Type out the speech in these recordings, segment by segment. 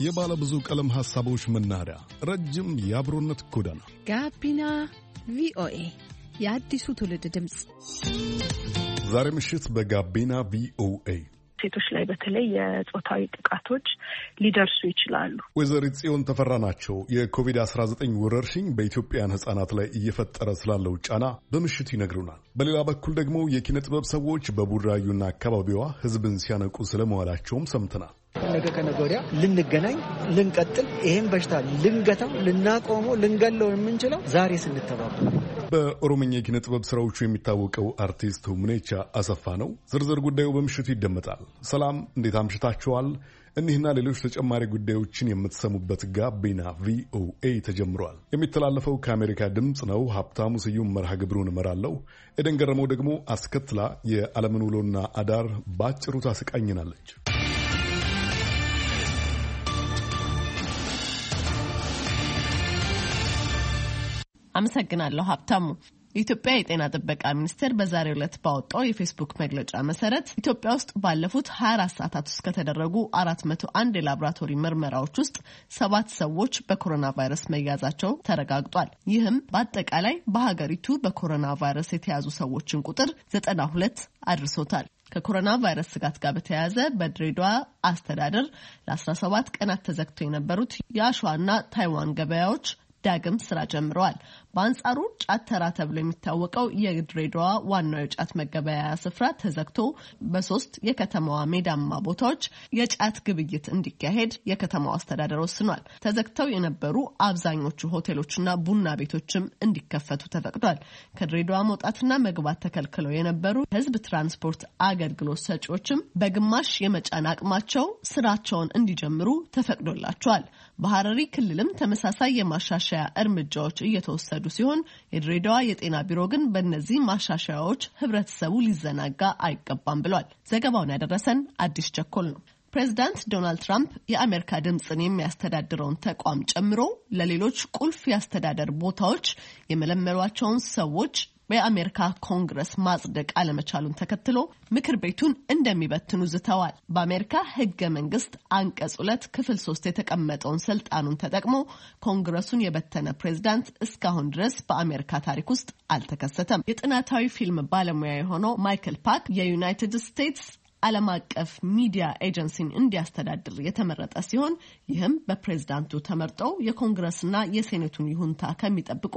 የባለ ብዙ ቀለም ሐሳቦች መናኸሪያ፣ ረጅም የአብሮነት ጎዳና ጋቢና ቪኦኤ የአዲሱ ትውልድ ድምጽ። ዛሬ ምሽት በጋቢና ቪኦኤ ሴቶች ላይ በተለይ የጾታዊ ጥቃቶች ሊደርሱ ይችላሉ። ወይዘሪት ጽዮን ተፈራ ናቸው። የኮቪድ-19 ወረርሽኝ በኢትዮጵያውያን ሕጻናት ላይ እየፈጠረ ስላለው ጫና በምሽቱ ይነግሩናል። በሌላ በኩል ደግሞ የኪነ ጥበብ ሰዎች በቡራዩና አካባቢዋ ሕዝብን ሲያነቁ ስለመዋላቸውም ሰምተናል። ነገ ከነገ ወዲያ ልንገናኝ፣ ልንቀጥል፣ ይሄን በሽታ ልንገታው፣ ልናቆመው፣ ልንገለው የምንችለው ዛሬ ስንተባበር። በኦሮምኛ የኪነ ጥበብ ስራዎቹ የሚታወቀው አርቲስት ሁምኔቻ አሰፋ ነው። ዝርዝር ጉዳዩ በምሽቱ ይደመጣል። ሰላም፣ እንዴት አምሽታችኋል? እኒህና ሌሎች ተጨማሪ ጉዳዮችን የምትሰሙበት ጋቢና ቪኦኤ ተጀምሯል። የሚተላለፈው ከአሜሪካ ድምፅ ነው። ሀብታሙ ስዩም መርሃ ግብሩን እመራለሁ። ኤደን ገረመው ደግሞ አስከትላ የዓለምን ውሎና አዳር በአጭሩ ታስቃኝናለች። አመሰግናለሁ ሀብታሙ። የኢትዮጵያ የጤና ጥበቃ ሚኒስቴር በዛሬው ዕለት ባወጣው የፌስቡክ መግለጫ መሰረት ኢትዮጵያ ውስጥ ባለፉት 24 ሰዓታት ውስጥ ከተደረጉ 401 የላቦራቶሪ ምርመራዎች ውስጥ 7 ሰዎች በኮሮና ቫይረስ መያዛቸው ተረጋግጧል። ይህም በአጠቃላይ በሀገሪቱ በኮሮና ቫይረስ የተያዙ ሰዎችን ቁጥር 92 አድርሶታል። ከኮሮና ቫይረስ ስጋት ጋር በተያያዘ በድሬዳዋ አስተዳደር ለ17 ቀናት ተዘግተው የነበሩት የአሸዋና ታይዋን ገበያዎች ዳግም ስራ ጀምረዋል። በአንጻሩ ጫት ተራ ተብሎ የሚታወቀው የድሬዳዋ ዋናው የጫት መገበያያ ስፍራ ተዘግቶ በ3 የከተማዋ ሜዳማ ቦታዎች የጫት ግብይት እንዲካሄድ የከተማው አስተዳደር ወስኗል። ተዘግተው የነበሩ አብዛኞቹ ሆቴሎችና ቡና ቤቶችም እንዲከፈቱ ተፈቅዷል። ከድሬዳዋ መውጣትና መግባት ተከልክለው የነበሩ የህዝብ ትራንስፖርት አገልግሎት ሰጪዎችም በግማሽ የመጫን አቅማቸው ስራቸውን እንዲጀምሩ ተፈቅዶላቸዋል። በሐረሪ ክልልም ተመሳሳይ የማሻሻያ እርምጃዎች እየተወሰዱ ሲሆን የድሬዳዋ የጤና ቢሮ ግን በእነዚህ ማሻሻያዎች ህብረተሰቡ ሊዘናጋ አይገባም ብሏል። ዘገባውን ያደረሰን አዲስ ቸኮል ነው። ፕሬዚዳንት ዶናልድ ትራምፕ የአሜሪካ ድምፅን የሚያስተዳድረውን ተቋም ጨምሮ ለሌሎች ቁልፍ የአስተዳደር ቦታዎች የመለመሏቸውን ሰዎች በአሜሪካ ኮንግረስ ማጽደቅ አለመቻሉን ተከትሎ ምክር ቤቱን እንደሚበትኑ ዝተዋል። በአሜሪካ ህገ መንግስት አንቀጽ 2 ክፍል 3 የተቀመጠውን ስልጣኑን ተጠቅሞ ኮንግረሱን የበተነ ፕሬዝዳንት እስካሁን ድረስ በአሜሪካ ታሪክ ውስጥ አልተከሰተም። የጥናታዊ ፊልም ባለሙያ የሆነው ማይክል ፓክ የዩናይትድ ስቴትስ ዓለም አቀፍ ሚዲያ ኤጀንሲን እንዲያስተዳድር የተመረጠ ሲሆን ይህም በፕሬዝዳንቱ ተመርጠው የኮንግረስና የሴኔቱን ይሁንታ ከሚጠብቁ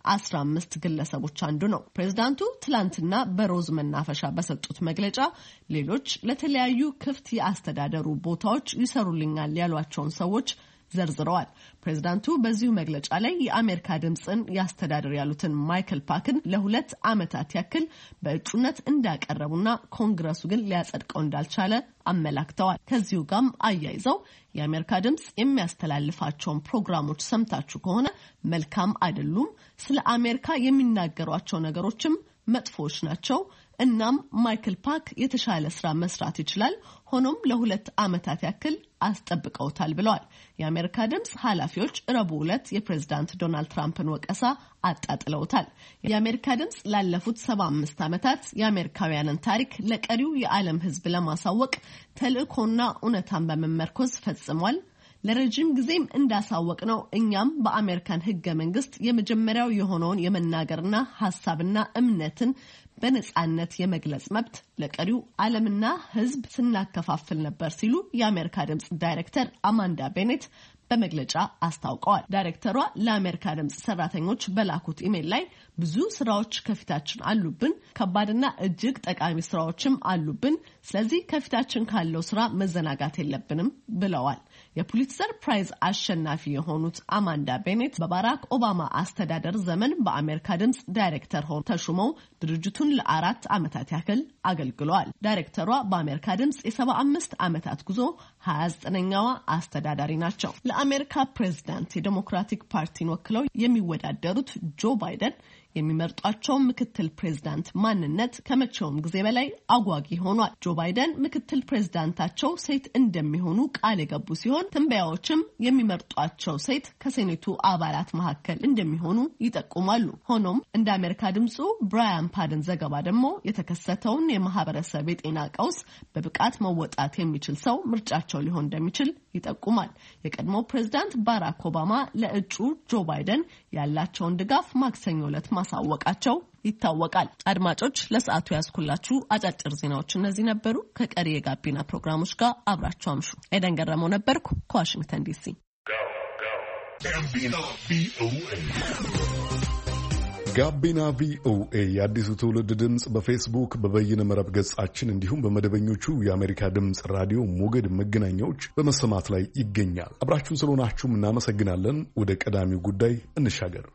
15 ግለሰቦች አንዱ ነው። ፕሬዝዳንቱ ትላንትና በሮዝ መናፈሻ በሰጡት መግለጫ ሌሎች ለተለያዩ ክፍት የአስተዳደሩ ቦታዎች ይሰሩልኛል ያሏቸውን ሰዎች ዘርዝረዋል። ፕሬዝዳንቱ በዚሁ መግለጫ ላይ የአሜሪካ ድምፅን ያስተዳድር ያሉትን ማይክል ፓክን ለ2 ዓመታት ያክል በእጩነት እንዳቀረቡና ኮንግረሱ ግን ሊያጸድቀው እንዳልቻለ አመላክተዋል። ከዚሁ ጋርም አያይዘው የአሜሪካ ድምፅ የሚያስተላልፋቸውን ፕሮግራሞች ሰምታችሁ ከሆነ መልካም አይደሉም፣ ስለ አሜሪካ የሚናገሯቸው ነገሮችም መጥፎች ናቸው። እናም ማይክል ፓክ የተሻለ ስራ መስራት ይችላል። ሆኖም ለ2 ዓመታት ያክል አስጠብቀውታል ብለዋል። የአሜሪካ ድምፅ ኃላፊዎች ረቡዕ ዕለት የፕሬዝዳንት ዶናልድ ትራምፕን ወቀሳ አጣጥለውታል። የአሜሪካ ድምፅ ላለፉት 75 ዓመታት የአሜሪካውያንን ታሪክ ለቀሪው የዓለም ሕዝብ ለማሳወቅ ተልእኮና እውነታን በመመርኮዝ ፈጽሟል። ለረጅም ጊዜም እንዳሳወቅ ነው እኛም በአሜሪካን ህገ መንግስት የመጀመሪያው የሆነውን የመናገርና ሐሳብና እምነትን በነጻነት የመግለጽ መብት ለቀሪው ዓለምና ህዝብ ስናከፋፍል ነበር ሲሉ የአሜሪካ ድምፅ ዳይሬክተር አማንዳ ቤኔት በመግለጫ አስታውቀዋል። ዳይሬክተሯ ለአሜሪካ ድምፅ ሰራተኞች በላኩት ኢሜል ላይ ብዙ ስራዎች ከፊታችን አሉብን፣ ከባድና እጅግ ጠቃሚ ስራዎችም አሉብን። ስለዚህ ከፊታችን ካለው ስራ መዘናጋት የለብንም ብለዋል። የፑሊትዘር ፕራይዝ አሸናፊ የሆኑት አማንዳ ቤኔት በባራክ ኦባማ አስተዳደር ዘመን በአሜሪካ ድምፅ ዳይሬክተር ሆነው ተሹመው ድርጅቱን ለ4 ዓመታት ያክል አገልግለዋል። ዳይሬክተሯ በአሜሪካ ድምፅ የ75 ዓመታት ጉዞ 29ኛዋ አስተዳዳሪ ናቸው። ለአሜሪካ ፕሬዝዳንት የዴሞክራቲክ ፓርቲን ወክለው የሚወዳደሩት ጆ ባይደን የሚመርጧቸው ምክትል ፕሬዝዳንት ማንነት ከመቼውም ጊዜ በላይ አጓጊ ሆኗል። ጆ ባይደን ምክትል ፕሬዝዳንታቸው ሴት እንደሚሆኑ ቃል የገቡ ሲሆን ትንበያዎችም የሚመርጧቸው ሴት ከሴኔቱ አባላት መካከል እንደሚሆኑ ይጠቁማሉ። ሆኖም እንደ አሜሪካ ድምጹ ብራያን ፓደን ዘገባ ደግሞ የተከሰተውን የማህበረሰብ የጤና ቀውስ በብቃት መወጣት የሚችል ሰው ምርጫቸው ሊሆን እንደሚችል ይጠቁማል። የቀድሞ ፕሬዝዳንት ባራክ ኦባማ ለእጩ ጆ ባይደን ያላቸውን ድጋፍ ማክሰኞ ዕለት ማሳወቃቸው ይታወቃል። አድማጮች ለሰዓቱ ያስኩላችሁ አጫጭር ዜናዎች እነዚህ ነበሩ። ከቀሪ የጋቢና ፕሮግራሞች ጋር አብራችሁ አምሹ። ኤደን ገረመው ነበርኩ ከዋሽንግተን ዲሲ። ጋቢና ቪኦኤ የአዲሱ ትውልድ ድምፅ በፌስቡክ በበይነ መረብ ገጻችን እንዲሁም በመደበኞቹ የአሜሪካ ድምፅ ራዲዮ ሞገድ መገናኛዎች በመሰማት ላይ ይገኛል። አብራችሁን ስለሆናችሁም እናመሰግናለን። ወደ ቀዳሚው ጉዳይ እንሻገር።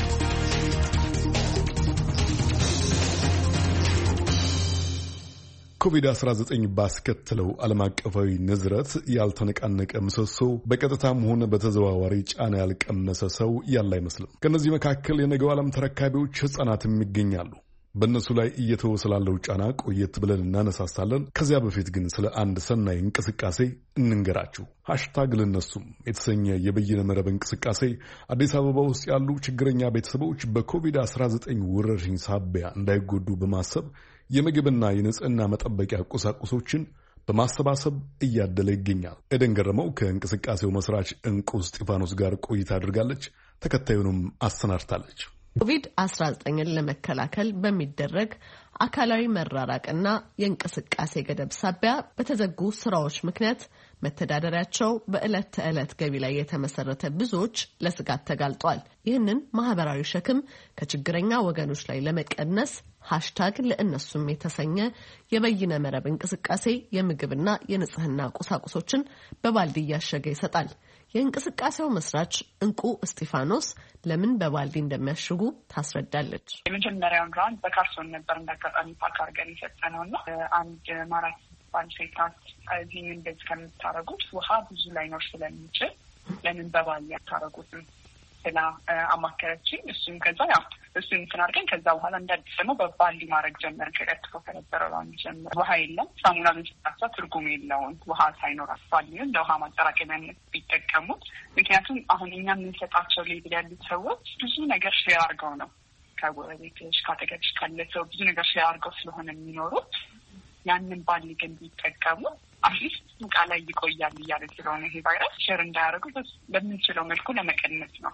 ኮቪድ-19 ባስከተለው ዓለም አቀፋዊ ንዝረት ያልተነቃነቀ ምሰሶ በቀጥታም ሆነ በተዘዋዋሪ ጫና ያልቀመሰ ሰው ያለ አይመስልም። ከነዚህ መካከል የነገው ዓለም ተረካቢዎች ሕፃናትም ይገኛሉ። በእነሱ ላይ እየተወሰላለው ጫና ቆየት ብለን እናነሳሳለን። ከዚያ በፊት ግን ስለ አንድ ሰናይ እንቅስቃሴ እንንገራችሁ። ሃሽታግ ለነሱም የተሰኘ የበይነ መረብ እንቅስቃሴ አዲስ አበባ ውስጥ ያሉ ችግረኛ ቤተሰቦች በኮቪድ-19 ወረርሽኝ ሳቢያ እንዳይጎዱ በማሰብ የምግብና የንጽህና መጠበቂያ ቁሳቁሶችን በማሰባሰብ እያደለ ይገኛል። ኤደን ገረመው ከእንቅስቃሴው መስራች እንቁ እስጢፋኖስ ጋር ቆይታ አድርጋለች። ተከታዩንም አሰናድታለች። ኮቪድ-19ን ለመከላከል በሚደረግ አካላዊ መራራቅና የእንቅስቃሴ ገደብ ሳቢያ በተዘጉ ስራዎች ምክንያት መተዳደሪያቸው በዕለት ተዕለት ገቢ ላይ የተመሰረተ ብዙዎች ለስጋት ተጋልጧል። ይህንን ማህበራዊ ሸክም ከችግረኛ ወገኖች ላይ ለመቀነስ ሃሽታግ ለእነሱም የተሰኘ የበይነ መረብ እንቅስቃሴ የምግብና የንጽህና ቁሳቁሶችን በባልዲ እያሸገ ይሰጣል። የእንቅስቃሴው መስራች እንቁ እስጢፋኖስ ለምን በባልዲ እንደሚያሽጉ ታስረዳለች። የመጀመሪያውን ግራውንድ በካርቶን ነበር እንዳጋጣሚ ፓክ አድርገን የሰጠነውና አንድ ማራት ባልሴታት እዚህም እንደዚህ ከምታረጉት ውሃ ብዙ ላይኖር ስለሚችል ለምን በባልዲ አታረጉትም ብላ አማከረችኝ። እሱም ከዛ እሱን እንትን አድርገን ከዛ በኋላ እንዳዲስ ደግሞ በባልዲ ማድረግ ጀመር። ከቀጥፎ ከነበረው ባልዲ ጀመር። ውሃ የለም ሳሙና ብንሰጣሳ ትርጉም የለውም ውሃ ሳይኖራት ባልዲውን ለውሃ ማጠራቀሚያነት ቢጠቀሙት። ምክንያቱም አሁን እኛ የምንሰጣቸው ሌብል ያሉት ሰዎች ብዙ ነገር ሼር አድርገው ነው ከጎረቤትሽ ካጠገብሽ ካለ ሰው ብዙ ነገር ሼር አድርገው ስለሆነ የሚኖሩት ያንን ባልዲ ግን ቢጠቀሙ አትሊስት እቃ ላይ ይቆያል እያለ ስለሆነ ይሄ ቫይረስ ሼር እንዳያደርጉ በምንችለው መልኩ ለመቀነስ ነው።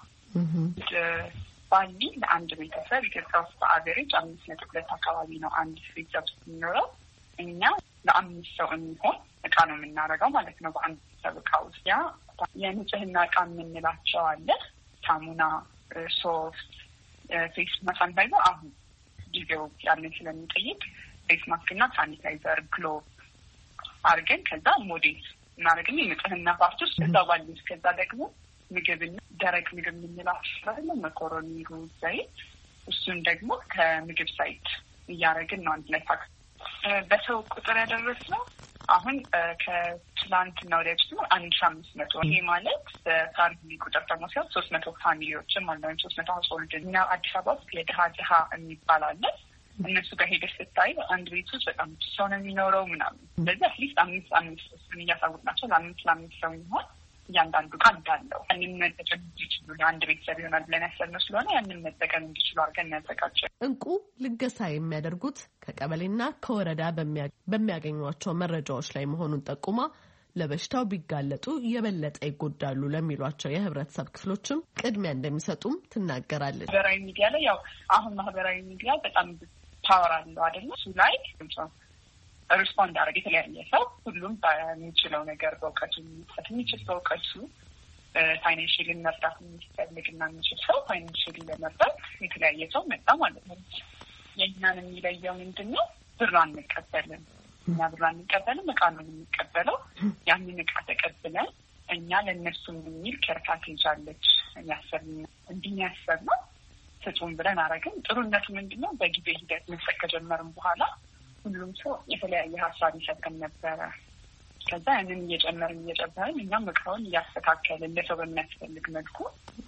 ባልዲ ለአንድ ቤተሰብ ኢትዮጵያ ውስጥ በአቨሬጅ 5.2 አካባቢ ነው አንድ ቤተሰብ የሚኖረው። እኛ ለ5 ሰው የሚሆን እቃ ነው የምናደርገው ማለት ነው በአንድ ቤተሰብ እቃ ውስጥ። ያ የንጽህና እቃ የምንላቸው አለ ሳሙና፣ ሶፍት፣ ፌስ ማሳንታይዘር አሁን ጊዜው ያለን ስለሚጠይቅ ፌስ ማስክና ሳኒታይዘር፣ ግሎቭ አድርገን ከዛ ሞዴል እናደርግን የንጽህና ፓርት ውስጥ ከዛ ባልዲ ውስጥ ከዛ ደግሞ ምግብና ደረቅ ምግብ የምንላቸው መኮሮኒ፣ ሩዝ፣ ዘይት እሱን ደግሞ ከምግብ ሳይት እያደረግን ነው አንድ ላይ ፓክ በሰው ቁጥር ያደረስነው። አሁን ከትላንትና ወዲያ ብቻ 1500 ይሄ ማለት በፋሚሊ ቁጥር ደግሞ ሲሆን 300 ፋሚሊዎችም አለን 300 ሀውስሆልድ። እኛ አዲስ አበባ ውስጥ የድሃ የሚባል አለ። እነሱ ጋር ሄደሽ ስታይ አንድ ቤት ውስጥ በጣም ሰው ነው የሚኖረው ምናምን። ስለዚህ አትሊስት 5 እያሳወቅናቸው ለ5 ሰው የሚሆን እያንዳንዱ ቃል እንዳለው ያንን መጠቀም እንዲችሉ ለአንድ ቤተሰብ ይሆናል ብለን ያሰብነው ስለሆነ ያንን መጠቀም እንዲችሉ አድርገን ያዘጋጀን። እንቁ ልገሳ የሚያደርጉት ከቀበሌና ከወረዳ በሚያገኟቸው መረጃዎች ላይ መሆኑን ጠቁማ ለበሽታው ቢጋለጡ የበለጠ ይጎዳሉ ለሚሏቸው የህብረተሰብ ክፍሎችም ቅድሚያ እንደሚሰጡም ትናገራለች። ማህበራዊ ሚዲያ ላይ አሁን ማህበራዊ ሚዲያ በጣም ፓወር አለው አይደል? እሱ ላይ ሪስፖንድ አደረገ የተለያየ ሰው ሁሉም በሚችለው ነገር በእውቀቱ የሚሰጥ የሚችል በእውቀቱ ፋይናንሽሊ መርዳት የሚፈልግና የሚችል ሰው ፋይናንሽሊ ለመርዳት የተለያየ ሰው መጣ ማለት ነው። የእኛን የሚለየው ምንድን ነው? ብር አንቀበልም። እኛ ብር አንቀበልም፣ እቃ ነው የምንቀበለው። ያንን እቃ ተቀብለን እኛ ለእነሱም የሚል ኬር ፓኬጅ አለች እንዲህ ያሰብነው ስጡን ብለን አረግን። ጥሩነቱ ምንድን ነው? በጊዜ ሂደት መስጠት ከጀመርን በኋላ ሁሉም ሰው የተለያየ ሀሳብ ይሰጠን ነበረ። ከዛ ያንን እየጨመርን እኛም እቃውን እያስተካከልን ለሰው በሚያስፈልግ መልኩ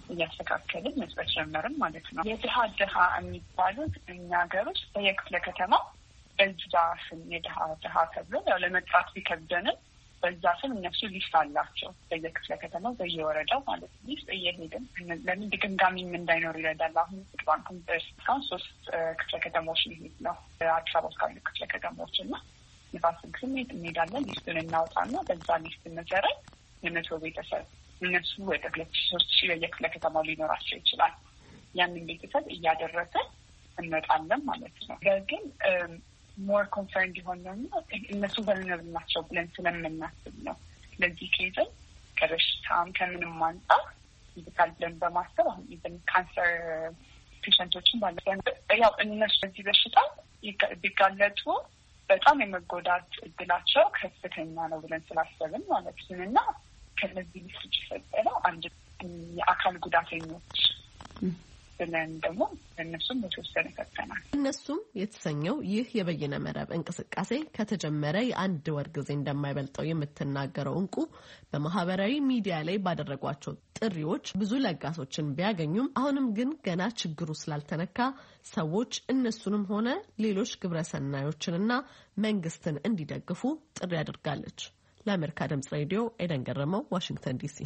እያስተካከልን መስጠት ጀመርን ማለት ነው። የድሃ የሚባሉት እኛ ሀገሮች በየክፍለ ከተማ በዛ ስም የድሃ ተብሎ ያው ለመጥራት ቢከብደንም በዛ ስም እነሱ ሊስት አላቸው በየክፍለ ከተማው በየወረዳው ማለት ነው። ሊስት እየሄድን ለምን ድግምጋሚም እንዳይኖር ይረዳል። አሁን ባንኩም በስካን 3 ክፍለ ከተማዎች ሊሄድ ነው አዲስ አበባ ውስጥ ካሉ ክፍለ ከተማዎች እና ንፋስ ስሜት እንሄዳለን። ሊስቱን እናውጣና በዛ ሊስት መሰረት የ100 ቤተሰብ እነሱ ወደ 2,000-3,000 በየክፍለ ከተማው ሊኖራቸው ይችላል። ያንን ቤተሰብ እያደረሰ እንመጣለን ማለት ነው። ግን ሞር ኮንሰርን እንዲሆን እነሱ vulnerable ናቸው ብለን ስለምናስብ ነው። ለዚህ ኬዝም ከበሽታም ከምንም አንጻር ይብቃል ብለን በማሰብ አሁን ኢቨን ካንሰር ፔሸንቶችን ያው እነሱ በዚህ በሽታ ቢጋለጡ በጣም የመጎዳት እድላቸው ከፍተኛ ነው ብለን ስላሰብን ማለት ነው። እና ከነዚህ ልጅ ይፈጠራል አንድ የአካል ጉዳተኞች ብለን ደግሞ እነሱም በተወሰነ ፈተናል። እነሱም የተሰኘው ይህ የበይነ መረብ እንቅስቃሴ ከተጀመረ የ1 ወር ጊዜ እንደማይበልጠው የምትናገረው እንቁ በማህበራዊ ሚዲያ ላይ ባደረጓቸው ጥሪዎች ብዙ ለጋሶችን ቢያገኙም አሁንም ግን ገና ችግሩ ስላልተነካ ሰዎች እነሱንም ሆነ ሌሎች ግብረሰናዮችንና መንግስትን እንዲደግፉ ጥሪ አድርጋለች። ለአሜሪካ ድምጽ ሬዲዮ ኤደን ገረመው፣ ዋሽንግተን ዲሲ።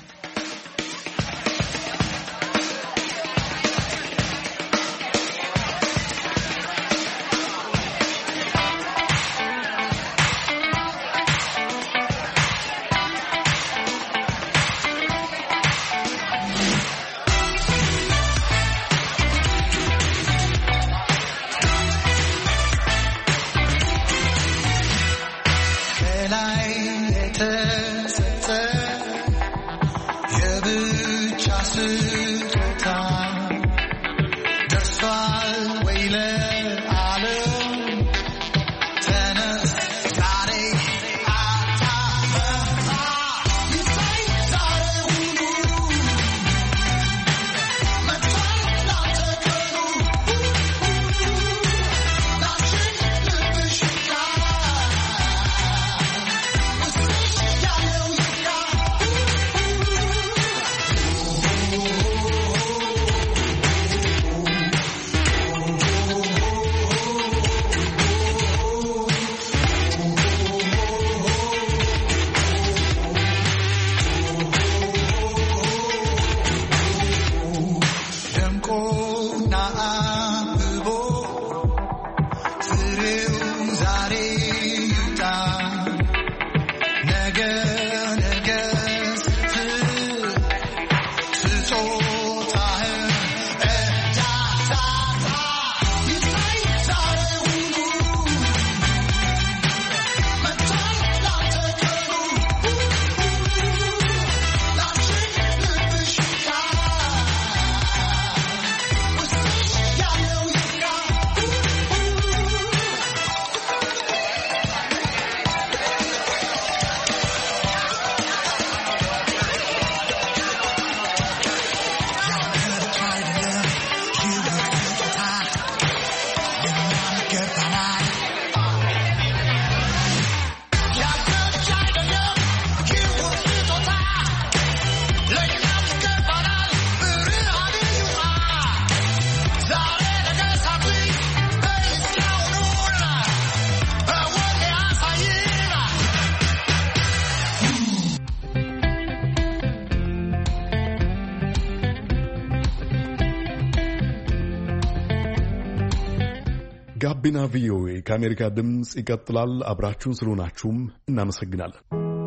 ጋቢና ቪኦኤ ከአሜሪካ ድምፅ ይቀጥላል። አብራችሁን ስለሆናችሁም እናመሰግናለን።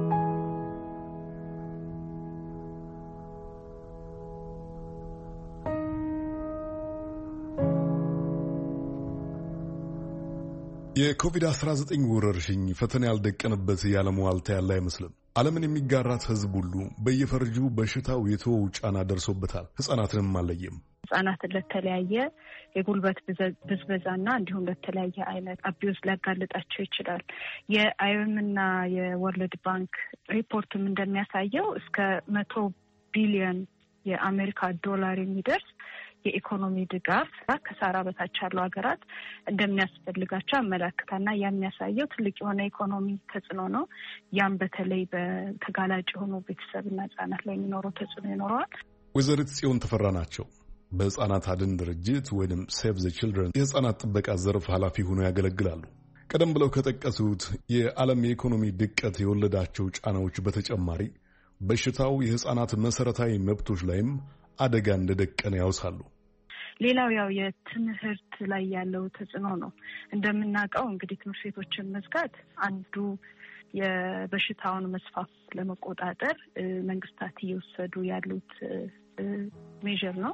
የኮቪድ-19 ወረርሽኝ ፈተና ያልደቀነበት የዓለም ዋልታ ያለ አይመስልም። ዓለምን የሚጋራት ሕዝብ ሁሉ በየፈርጁ በሽታው የተወው ጫና ደርሶበታል። ሕፃናትንም አለየም። ሕፃናትን ለተለያየ የጉልበት ብዝበዛና እንዲሁም ለተለያየ አይነት አቢዩዝ ሊያጋልጣቸው ይችላል። የአይኤምና የወርልድ ባንክ ሪፖርትም እንደሚያሳየው እስከ 100 ቢሊዮን የአሜሪካ ዶላር የሚደርስ የኢኮኖሚ ድጋፍ ከሳራ በታች ያሉ ሀገራት እንደሚያስፈልጋቸው ያመለክታልና የሚያሳየው ትልቅ የሆነ ኢኮኖሚ ተጽዕኖ ነው። ያም በተለይ በተጋላጭ የሆኑ ቤተሰብና ህጻናት ላይ የሚኖረው ተጽዕኖ ይኖረዋል። ወይዘሪት ጽዮን ተፈራ ናቸው። በሕፃናት አድን ድርጅት ወይም ሴቭ ዘ ቺልድረን የሕፃናት ጥበቃ ዘርፍ ኃላፊ ሆነው ያገለግላሉ። ቀደም ብለው ከጠቀሱት የዓለም የኢኮኖሚ ድቀት የወለዳቸው ጫናዎች በተጨማሪ በሽታው የሕፃናት መሰረታዊ መብቶች ላይም አደጋ እንደደቀነ ያውሳሉ። ሌላው ያው የትምህርት ላይ ያለው ተጽዕኖ ነው። እንደምናውቀው እንግዲህ ትምህርት ቤቶችን መዝጋት አንዱ የበሽታውን መስፋፋት ለመቆጣጠር መንግስታት እየወሰዱ ያሉት ሜዥር ነው።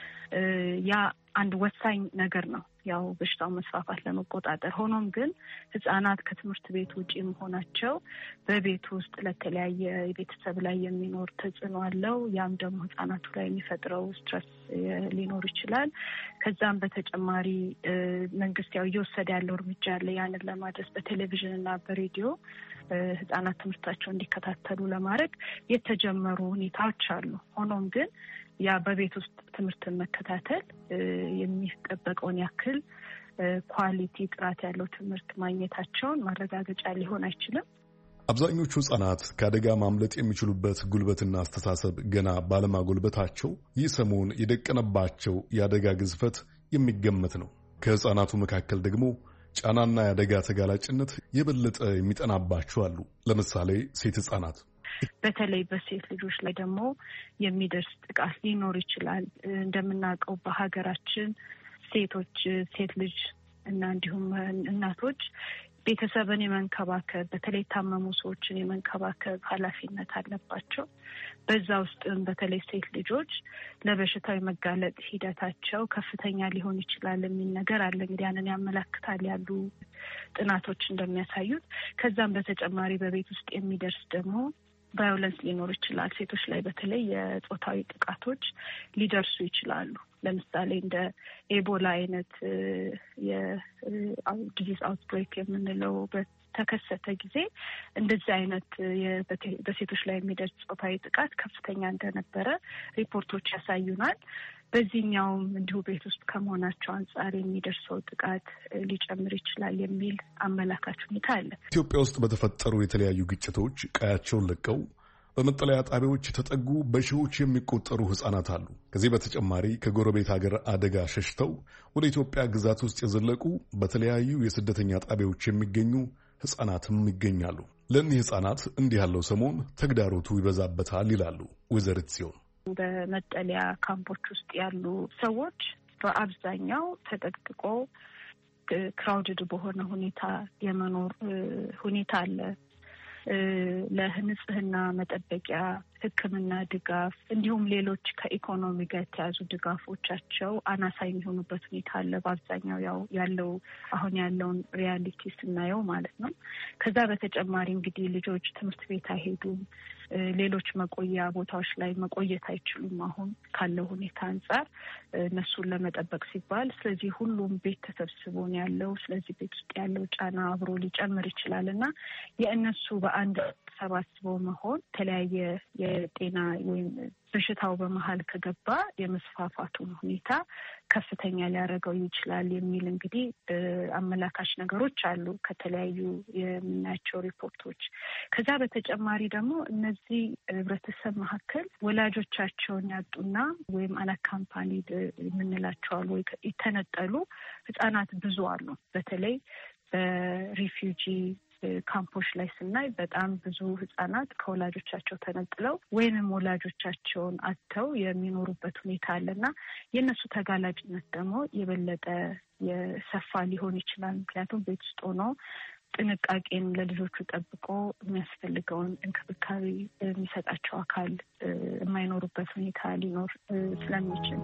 ያ አንድ ወሳኝ ነገር ነው፣ ያው በሽታው መስፋፋት ለመቆጣጠር። ሆኖም ግን ሕፃናት ከትምህርት ቤት ውጪ መሆናቸው በቤት ውስጥ ለተለያየ የቤተሰብ ላይ የሚኖር ተጽዕኖ አለው። ያም ደግሞ ሕፃናቱ ላይ የሚፈጥረው ስትረስ ሊኖር ይችላል። ከዛም በተጨማሪ መንግስት ያው እየወሰደ ያለው እርምጃ አለ። ያንን ለማድረስ በቴሌቪዥን እና በሬዲዮ ሕፃናት ትምህርታቸው እንዲከታተሉ ለማድረግ የተጀመሩ ሁኔታዎች አሉ። ሆኖም ግን ያ በቤት ውስጥ ትምህርትን መከታተል የሚጠበቀውን ያክል ኳሊቲ ጥራት ያለው ትምህርት ማግኘታቸውን ማረጋገጫ ሊሆን አይችልም። አብዛኞቹ ሕፃናት ከአደጋ ማምለጥ የሚችሉበት ጉልበትና አስተሳሰብ ገና ባለማጎልበታቸው ይህ ሰሞን የደቀነባቸው የአደጋ ግዝፈት የሚገመት ነው። ከሕፃናቱ መካከል ደግሞ ጫናና የአደጋ ተጋላጭነት የበለጠ የሚጠናባቸው አሉ። ለምሳሌ ሴት ሕፃናት። በተለይ በሴት ልጆች ላይ ደግሞ የሚደርስ ጥቃት ሊኖር ይችላል። እንደምናውቀው በሀገራችን ሴት ልጅ እና እንዲሁም እናቶች ቤተሰብን የመንከባከብ በተለይ የታመሙ ሰዎችን የመንከባከብ ኃላፊነት አለባቸው። በዛ ውስጥም በተለይ ሴት ልጆች ለበሽታው የመጋለጥ ሂደታቸው ከፍተኛ ሊሆን ይችላል የሚል ነገር አለ። እንግዲህ ያንን ያመለክታል ያሉ ጥናቶች እንደሚያሳዩት። ከዛም በተጨማሪ በቤት ውስጥ የሚደርስ ደግሞ ቫዮለንስ ሊኖር ይችላል። ሴቶች ላይ በተለይ የጾታዊ ጥቃቶች ሊደርሱ ይችላሉ። ለምሳሌ እንደ ኤቦላ አይነት የዲዚዝ አውትብሬክ የምንለው በተከሰተ ጊዜ እንደዚህ አይነት በሴቶች ላይ የሚደርስ ጾታዊ ጥቃት ከፍተኛ እንደነበረ ሪፖርቶች ያሳዩናል። በዚህኛውም እንዲሁ ቤት ውስጥ ከመሆናቸው አንጻር የሚደርሰው ጥቃት ሊጨምር ይችላል የሚል አመላካች ሁኔታ አለ። ኢትዮጵያ ውስጥ በተፈጠሩ የተለያዩ ግጭቶች ቀያቸውን ለቀው በመጠለያ ጣቢያዎች የተጠጉ በሺዎች የሚቆጠሩ ሕፃናት አሉ። ከዚህ በተጨማሪ ከጎረቤት ሀገር አደጋ ሸሽተው ወደ ኢትዮጵያ ግዛት ውስጥ የዘለቁ በተለያዩ የስደተኛ ጣቢያዎች የሚገኙ ሕፃናትም ይገኛሉ። ለእኒህ ሕፃናት እንዲህ ያለው ሰሞን ተግዳሮቱ ይበዛበታል ይላሉ ወይዘሪት ጽዮን። በመጠለያ ካምፖች ውስጥ ያሉ ሰዎች በአብዛኛው ተጠቅጥቆ ክራውድድ በሆነ ሁኔታ የመኖር ሁኔታ አለ። ለንጽህና መጠበቂያ፣ ሕክምና ድጋፍ እንዲሁም ሌሎች ከኢኮኖሚ ጋር የተያዙ ድጋፎቻቸው አናሳ የሚሆኑበት ሁኔታ አለ። በአብዛኛው ያለው አሁን ያለውን ሪያሊቲ ስናየው ማለት ነው። ከዛ በተጨማሪ እንግዲህ ልጆች ትምህርት ቤት አይሄዱም። ሌሎች መቆያ ቦታዎች ላይ መቆየት አይችሉም አሁን ካለው ሁኔታ አንጻር እነሱን ለመጠበቅ ሲባል። ስለዚህ ሁሉም ቤት ተሰብስቦ ነው ያለው። ስለዚህ ቤት ውስጥ ያለው ጫና አብሮ ሊጨምር ይችላል እና የእነሱ በአንድ ተሰባስበው መሆን የተለያየ የጤና ወይም በሽታው በመሀል ከገባ የመስፋፋቱን ሁኔታ ከፍተኛ ሊያደርገው ይችላል የሚል እንግዲህ አመላካች ነገሮች አሉ ከተለያዩ የምናያቸው ሪፖርቶች። ከዛ በተጨማሪ ደግሞ እነዚህ ህብረተሰብ መካከል ወላጆቻቸውን ያጡና ወይም አናካምፓኒድ የምንላቸዋል ወይ የተነጠሉ ሕፃናት ብዙ አሉ። በተለይ በሪፊውጂ ካምፖች ላይ ስናይ በጣም ብዙ ሕፃናት ከወላጆቻቸው ተነጥለው ወይንም ወላጆቻቸውን አጥተው የሚኖሩበት ሁኔታ አለና የእነሱ ተጋላጭነት ደግሞ የበለጠ የሰፋ ሊሆን ይችላል። ምክንያቱም ቤት ውስጥ ሆኖ ጥንቃቄን ለልጆቹ ጠብቆ የሚያስፈልገውን እንክብካቤ የሚሰጣቸው አካል የማይኖሩበት ሁኔታ ሊኖር ስለሚችል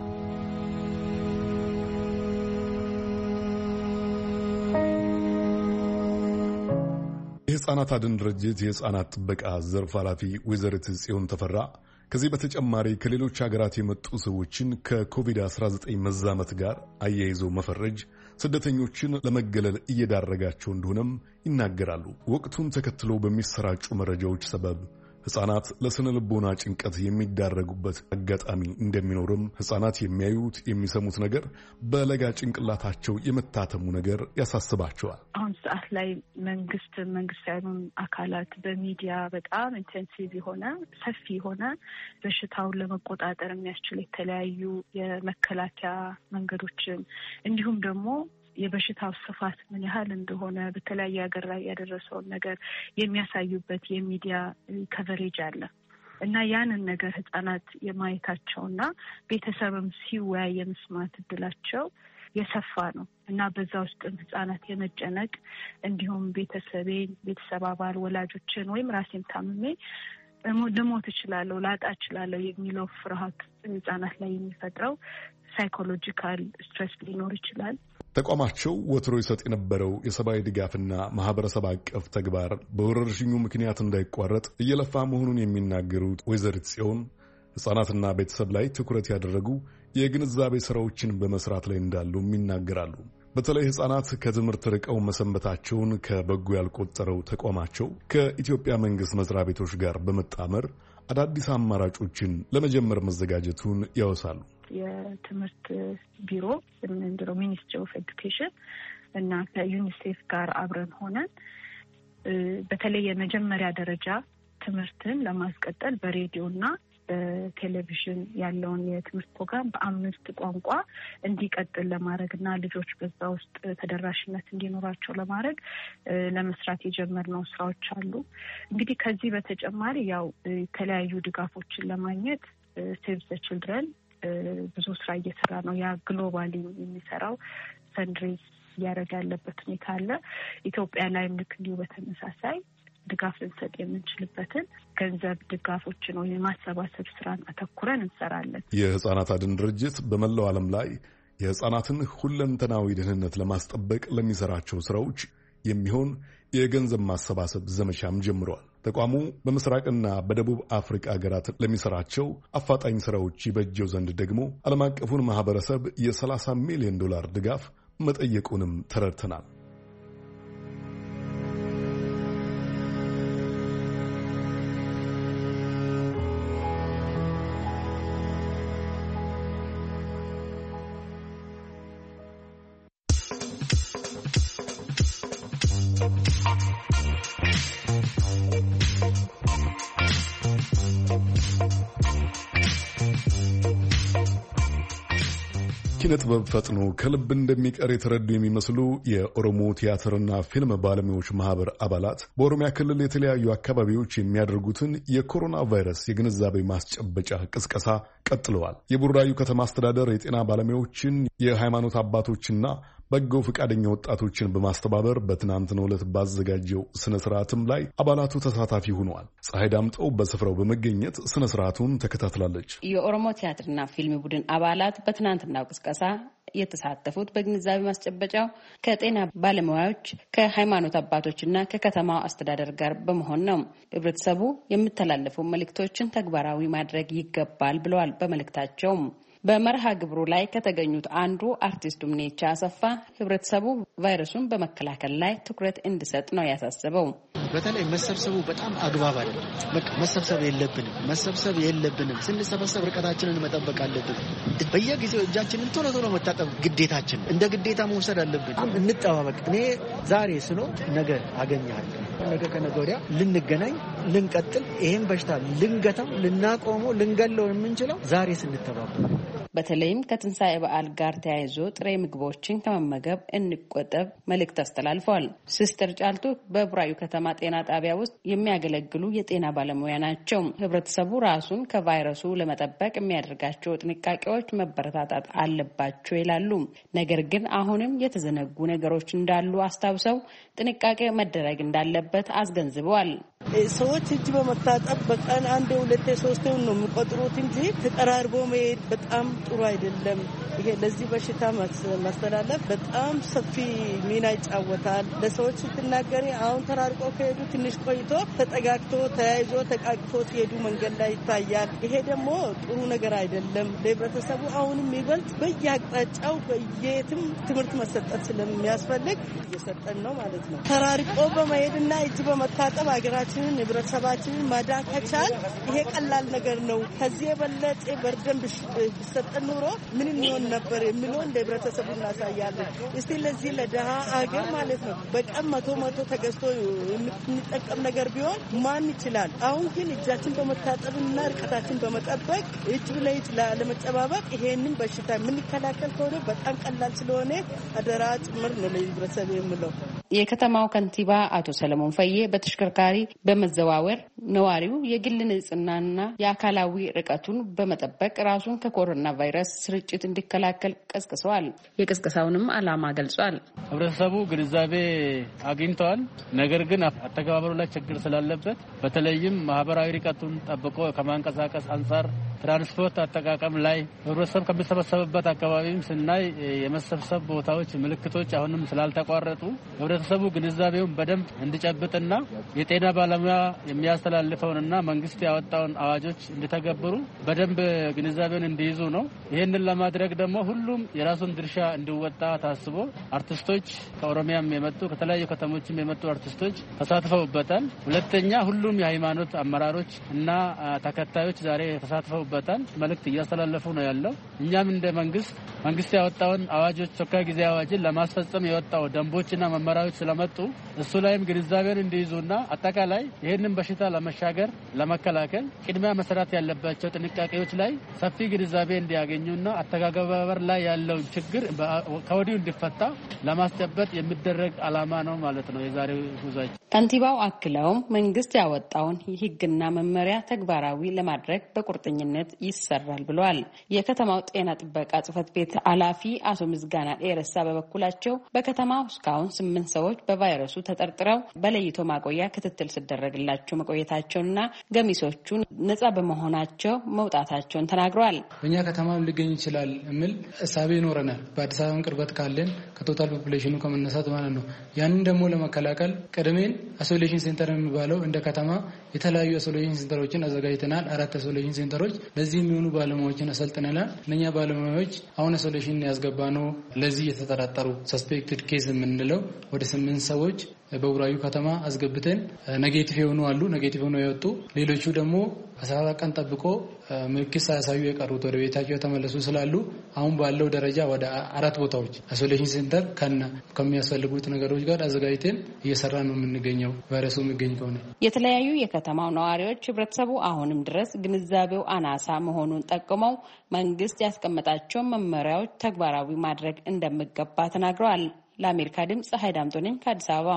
የሕፃናት አድን ድርጅት የሕፃናት ጥበቃ ዘርፍ ኃላፊ ወይዘሪት ጽዮን ተፈራ ከዚህ በተጨማሪ ከሌሎች ሀገራት የመጡ ሰዎችን ከኮቪድ-19 መዛመት ጋር አያይዘው መፈረጅ ስደተኞችን ለመገለል እየዳረጋቸው እንደሆነም ይናገራሉ። ወቅቱን ተከትሎ በሚሰራጩ መረጃዎች ሰበብ ሕፃናት ለስነ ልቦና ጭንቀት የሚዳረጉበት አጋጣሚ እንደሚኖርም ሕፃናት የሚያዩት የሚሰሙት ነገር በለጋ ጭንቅላታቸው የመታተሙ ነገር ያሳስባቸዋል። አሁን ሰዓት ላይ መንግስታዊ አካላት በሚዲያ በጣም ኢንቴንሲቭ የሆነ ሰፊ የሆነ በሽታውን ለመቆጣጠር የሚያስችል የተለያዩ የመከላከያ መንገዶችን እንዲሁም ደግሞ የበሽታው ስፋት ምን ያህል እንደሆነ በተለያየ ሀገር ላይ ያደረሰውን ነገር የሚያሳዩበት የሚዲያ ከቨሬጅ አለ እና ያንን ነገር ሕፃናት የማየታቸውና ቤተሰብም ሲወያይ የመስማት እድላቸው የሰፋ ነው እና በዛ ውስጥም ሕፃናት የመጨነቅ እንዲሁም ቤተሰብ አባል ወላጆችን ወይም ራሴን ታምሜ ልሞት እችላለሁ፣ ላጣ እችላለሁ የሚለው ፍርሃት ሕፃናት ላይ የሚፈጥረው ሳይኮሎጂካል ስትሬስ ሊኖር ይችላል። ተቋማቸው ወትሮ ይሰጥ የነበረው የሰብአዊ ድጋፍና ማህበረሰብ አቀፍ ተግባር በወረርሽኙ ምክንያት እንዳይቋረጥ እየለፋ መሆኑን የሚናገሩት ወይዘሪት ጽዮን ሕፃናትና ቤተሰብ ላይ ትኩረት ያደረጉ የግንዛቤ ስራዎችን በመስራት ላይ እንዳሉም ይናገራሉ። በተለይ ሕፃናት ከትምህርት ርቀው መሰንበታቸውን ከበጎ ያልቆጠረው ተቋማቸው ከኢትዮጵያ መንግስት መስሪያ ቤቶች ጋር በመጣመር አዳዲስ አማራጮችን ለመጀመር መዘጋጀቱን ያወሳሉ። የትምህርት ቢሮ ምንድነው ሚኒስትሪ ኦፍ ኤዱኬሽን እና ከዩኒሴፍ ጋር አብረን ሆነን በተለይ የመጀመሪያ ደረጃ ትምህርትን ለማስቀጠል በሬዲዮና በቴሌቪዥን ያለውን የትምህርት ፕሮግራም በ5 ቋንቋ እንዲቀጥል ለማድረግና ልጆች በዛ ውስጥ ተደራሽነት እንዲኖራቸው ለማድረግ ለመስራት የጀመርነው ስራዎች አሉ። እንግዲህ ከዚህ በተጨማሪ ያው የተለያዩ ድጋፎችን ለማግኘት ሴቭ ዘ ችልድረን ብዙ ስራ እየሰራ ነው። ያ ግሎባሊ የሚሰራው ፈንድሬዝ እያደረገ ያለበት ሁኔታ አለ። ኢትዮጵያ ላይም ልክ እንዲሁ በተመሳሳይ ድጋፍ ልንሰጥ የምንችልበትን ገንዘብ ድጋፎችን ነው የማሰባሰብ ስራን አተኩረን እንሰራለን። የሕፃናት አድን ድርጅት በመላው ዓለም ላይ የሕፃናትን ሁለንተናዊ ደህንነት ለማስጠበቅ ለሚሰራቸው ስራዎች የሚሆን የገንዘብ ማሰባሰብ ዘመቻም ጀምረዋል። ተቋሙ በምስራቅና በደቡብ አፍሪካ ሀገራት ለሚሰራቸው አፋጣኝ ስራዎች ይበጀው ዘንድ ደግሞ ዓለም አቀፉን ማህበረሰብ የ$30 ሚሊዮን ድጋፍ መጠየቁንም ተረድተናል። ኪነጥበብ ፈጥኖ ከልብ እንደሚቀር የተረዱ የሚመስሉ የኦሮሞ ቲያትርና ፊልም ባለሙያዎች ማህበር አባላት በኦሮሚያ ክልል የተለያዩ አካባቢዎች የሚያደርጉትን የኮሮና ቫይረስ የግንዛቤ ማስጨበጫ ቅስቀሳ ቀጥለዋል። የቡራዩ ከተማ አስተዳደር የጤና ባለሙያዎችን፣ የሃይማኖት አባቶችና በጎ ፈቃደኛ ወጣቶችን በማስተባበር በትናንትናው ዕለት ባዘጋጀው ስነ ስርዓትም ላይ አባላቱ ተሳታፊ ሆነዋል። ፀሐይ ዳምጠው በስፍራው በመገኘት ስነ ስርዓቱን ተከታትላለች። የኦሮሞ ቲያትርና ፊልም ቡድን አባላት በትናንትናው ቅስቀሳ የተሳተፉት በግንዛቤ ማስጨበጫው ከጤና ባለሙያዎች፣ ከሃይማኖት አባቶችና ከከተማው አስተዳደር ጋር በመሆን ነው። ህብረተሰቡ የሚተላለፉ መልእክቶችን ተግባራዊ ማድረግ ይገባል ብለዋል። በመልእክታቸውም በመርሃ ግብሩ ላይ ከተገኙት አንዱ አርቲስት ዱምኔቻ አሰፋ ህብረተሰቡ ቫይረሱን በመከላከል ላይ ትኩረት እንዲሰጥ ነው ያሳሰበው። በተለይ መሰብሰቡ በጣም አግባብ አይደለም። በቃ መሰብሰብ የለብንም። ስንሰበሰብ ርቀታችንን መጠበቅ አለብን። በየጊዜው እጃችንን ቶሎ መታጠብ ግዴታችን፣ እንደ ግዴታ መውሰድ አለብን። እንጠባበቅ። እኔ ዛሬ ስኖር ነገ አገኛለሁ፣ ነገ ከነገ ወዲያ ልንገናኝ፣ ልንቀጥል፣ ይሄን በሽታ ልንገታው፣ ልናቆመው፣ ልንገለው የምንችለው ዛሬ ስንተባበቅ። በተለይም ከትንሣኤ በዓል ጋር ተያይዞ ጥሬ ምግቦችን ከመመገብ እንቆጠብ መልእክት አስተላልፈዋል። ሲስተር ጫልቱ በቡራዩ ከተማ ጤና ጣቢያ ውስጥ የሚያገለግሉ የጤና ባለሙያ ናቸው። ህብረተሰቡ ራሱን ከቫይረሱ ለመጠበቅ የሚያደርጋቸው ጥንቃቄዎች መበረታታት አለባቸው ይላሉ። ነገር ግን አሁንም የተዘነጉ ነገሮች እንዳሉ አስታውሰው ጥንቃቄ መደረግ እንዳለበት አስገንዝበዋል። ሰዎች እጅ በመታጠብ በቀን 1 2 3 ነው የሚቆጥሩት እንጂ ተቀራርቦ መሄድ በጣም ጥሩ አይደለም። ይሄ ለዚህ በሽታ ማስተላለፍ በጣም ሰፊ ሚና ይጫወታል። ለሰዎች ስትናገሪ አሁን ተራርቆ ከሄዱ ትንሽ ቆይቶ ተጠጋግቶ ተያይዞ ተቃቅፎ ሲሄዱ መንገድ ላይ ይታያል። ይሄ ደግሞ ጥሩ ነገር አይደለም። ለህብረተሰቡ አሁንም ይበልጥ በየአቅጣጫው በየትም ትምህርት መሰጠት ስለሚያስፈልግ እየሰጠን ነው ማለት ነው። ተራርቆ በመሄድና እጅ በመታጠብ ሀገራችን ህዝባችንን ህብረተሰባችንን ማዳን ከቻል ይሄ ቀላል ነገር ነው። ከዚህ የበለጠ በርደን ቢሰጠን ኑሮ ምን ይሆን ነበር የሚለው እንደ ህብረተሰቡ እናሳያለን። እስቲ ለዚህ ለደሃ አገር ማለት ነው በቀን መቶ ተገዝቶ የሚጠቀም ነገር ቢሆን ማን ይችላል? አሁን ግን እጃችን በመታጠብና ርቀታችን በመጠበቅ እጅ ለእጅ ለመጨባበቅ ይሄንን በሽታ የምንከላከል ከሆነ በጣም ቀላል ስለሆነ አደራ ጭምር ነው ለህብረተሰቡ የምለው። የከተማው ከንቲባ አቶ ሰለሞን ፈዬ በተሽከርካሪ በመዘዋወር ነዋሪው የግል ንጽህናና የአካላዊ ርቀቱን በመጠበቅ ራሱን ከኮሮና ቫይረስ ስርጭት እንዲከላከል ቀስቅሰዋል። የቀስቀሳውንም ዓላማ ገልጿል። ህብረተሰቡ ግንዛቤ አግኝተዋል። ነገር ግን አተገባበሩ ላይ ችግር ስላለበት በተለይም ማህበራዊ ርቀቱን ጠብቆ ከማንቀሳቀስ አንጻር ትራንስፖርት አጠቃቀም ላይ ህብረተሰብ ከሚሰበሰብበት አካባቢም ስናይ የመሰብሰብ ቦታዎች ምልክቶች አሁንም ስላልተቋረጡ ህብረተሰቡ ግንዛቤውን በደንብ እንዲጨብጥና የጤና ባለሙያ የሚያስተላልፈውንና መንግስት ያወጣውን አዋጆች እንዲተገብሩ በደንብ ግንዛቤውን እንዲይዙ ነው። ይህንን ለማድረግ ደግሞ ሁሉም የራሱን ድርሻ እንዲወጣ ታስቦ አርቲስቶች ከኦሮሚያም የመጡ ከተለያዩ ከተሞችም የመጡ አርቲስቶች ተሳትፈውበታል። ሁለተኛ ሁሉም የሃይማኖት አመራሮች እና ተከታዮች ዛሬ ተሳትፈው በታል መልእክት እያስተላለፉ ነው ያለው። እኛም እንደ መንግስት ያወጣውን አዋጆች ቸኳይ ጊዜ አዋጅን ለማስፈጸም የወጣው ደንቦችና መመሪያዎች ስለመጡ እሱ ላይም ግንዛቤን እንዲይዙና አጠቃላይ ይህንን በሽታ ለመሻገር ለመከላከል ቅድሚያ መሰራት ያለባቸው ጥንቃቄዎች ላይ ሰፊ ግንዛቤ እንዲያገኙና አተገባበር ላይ ያለው ችግር ከወዲሁ እንዲፈታ ለማስጨበጥ የሚደረግ ዓላማ ነው ማለት ነው የዛሬው ጉዟችን። ከንቲባው አክለውም መንግስት ያወጣውን ህግና መመሪያ ተግባራዊ ለማድረግ በቁርጠኝነት ይሰራል ብለዋል። የከተማው ጤና ጥበቃ ጽሕፈት ቤት ኃላፊ አቶ ምዝጋና ዴረሳ በበኩላቸው በከተማው እስካሁን 8 ሰዎች በቫይረሱ ተጠርጥረው በለይቶ ማቆያ ክትትል ሲደረግላቸው መቆየታቸውንና ገሚሶቹ ነጻ በመሆናቸው መውጣታቸውን ተናግረዋል። በእኛ ከተማም ሊገኝ ይችላል የሚል እሳቤ ይኖረናል። በአዲስ አበባ ቅርበት ካለን ከቶታል ፖፑሌሽኑ ከመነሳት ማለት ነው። ያንን ደግሞ ለመከላከል ቀደሜን አይሶሌሽን ሴንተር የሚባለው እንደ ከተማ የተለያዩ አይሶሌሽን ሴንተሮችን አዘጋጅተናል። 4 አይሶሌሽን ሴንተሮች ለዚህ የሚሆኑ ባለሙያዎችን አሰልጥነናል። እነኛ ባለሙያዎች አሁን አይሶሌሽን ያስገባ ነው። ለዚህ የተጠራጠሩ ሰስፔክትድ ኬዝ የምንለው ወደ 8 ሰዎች በቡራዩ ከተማ አስገብተን ኔጌቲቭ የሆኑ አሉ። ኔጌቲቭ ሆነው የወጡ ሌሎቹ ደግሞ 14 ቀን ጠብቆ ምልክት ሳያሳዩ የቀሩት ወደ ቤታቸው የተመለሱ ስላሉ አሁን ባለው ደረጃ ወደ 4 ቦታዎች አይሶሌሽን ሴንተር ከሚያስፈልጉት ነገሮች ጋር አዘጋጅተን እየሰራ ነው የምንገኘው። ቫይረሱ የሚገኝ ከሆነ የተለያዩ የከተማው ነዋሪዎች ህብረተሰቡ አሁንም ድረስ ግንዛቤው አናሳ መሆኑን ጠቅመው መንግስት ያስቀመጣቸው መመሪያዎች ተግባራዊ ማድረግ እንደሚገባ ተናግረዋል። ለአሜሪካ ድምጽ ሀይዳምጦ ነኝ ከአዲስ አበባ።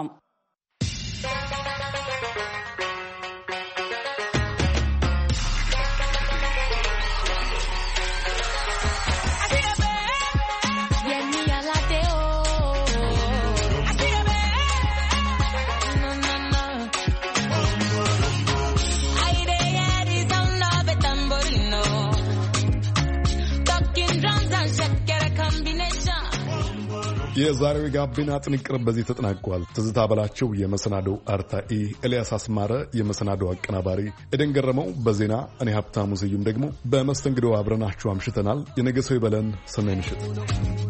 የዛሬው ጋቢና ጥንቅር በዚህ ተጠናቋል። ትዝታ በላቸው የመሰናዶው አርታኢ፣ ኤልያስ አስማረ የመሰናዶው አቀናባሪ፣ ኤደን ገረመው በዜና እኔ ሀብታሙ ስዩም ደግሞ በመስተንግዶ አብረናችሁ አምሽተናል። የነገ ሰው ይበለን። ሰናይ ምሽት።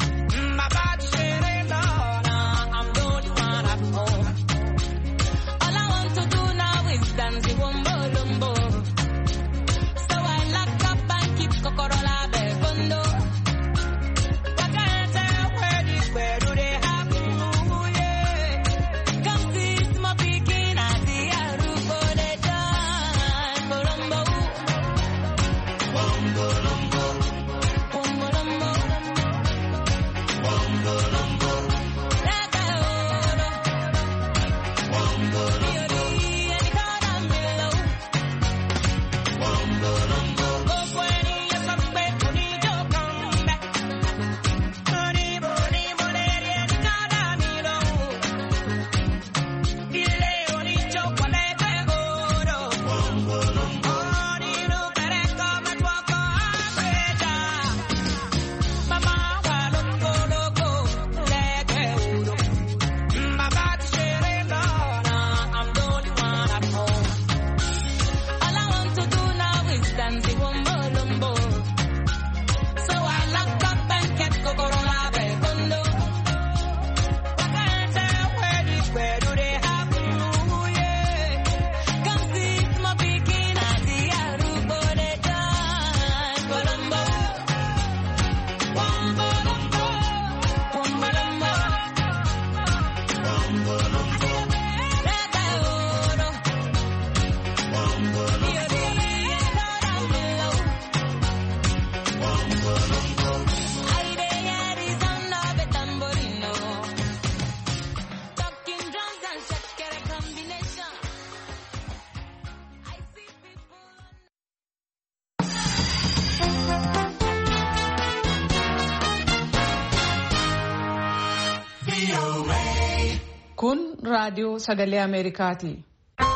raadiyoo sagalee Ameerikaati.